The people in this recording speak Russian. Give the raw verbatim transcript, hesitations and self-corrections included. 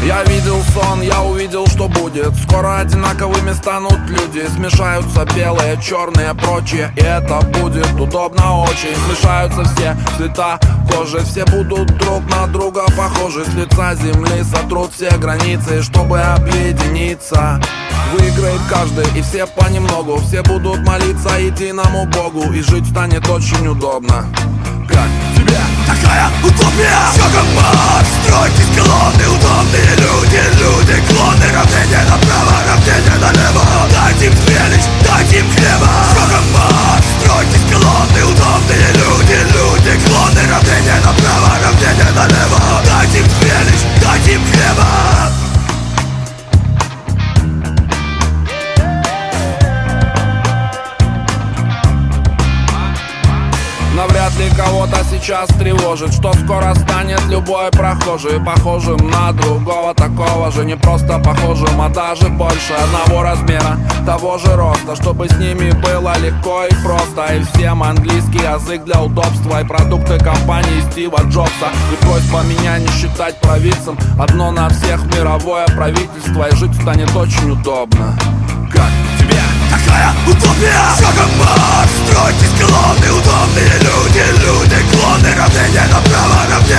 Я видел сон, я увидел, что будет. Скоро одинаковыми станут люди. Смешаются белые, черные, прочие. И это будет удобно очень. Смешаются все цвета кожи. Все будут друг на друга похожи. С лица земли сотрут все границы, чтобы объединиться. Выиграет каждый и все понемногу. Все будут молиться единому Богу. И жить станет очень удобно. Как тебе такая утопия? Все как Марс, стройтесь колонны. Удобные люди, люди, клоны. Равнение направо, равнение налево. Дайте им зрелищ, дайте им хлеба. Все как Марс, стройтесь колонны. Удобные люди, люди, клоны. Равнение направо, равнение налево. Дайте им зрелищ, дайте им хлеба. Навряд ли кого-то сейчас тревожит, что скоро станет любой прохожий похожим на другого такого же. Не просто похожим, а даже больше одного размера, того же роста, чтобы с ними было легко и просто. И всем английский язык для удобства. И продукты компании Стива Джобса. И просьба меня не считать провидцем. Одно на всех мировое правительство. И жить станет очень удобно. Как тебе такая утопия? Все как Марс, стройтесь колонны. Удобные люди, люди, клоны. Равнение направо, равнение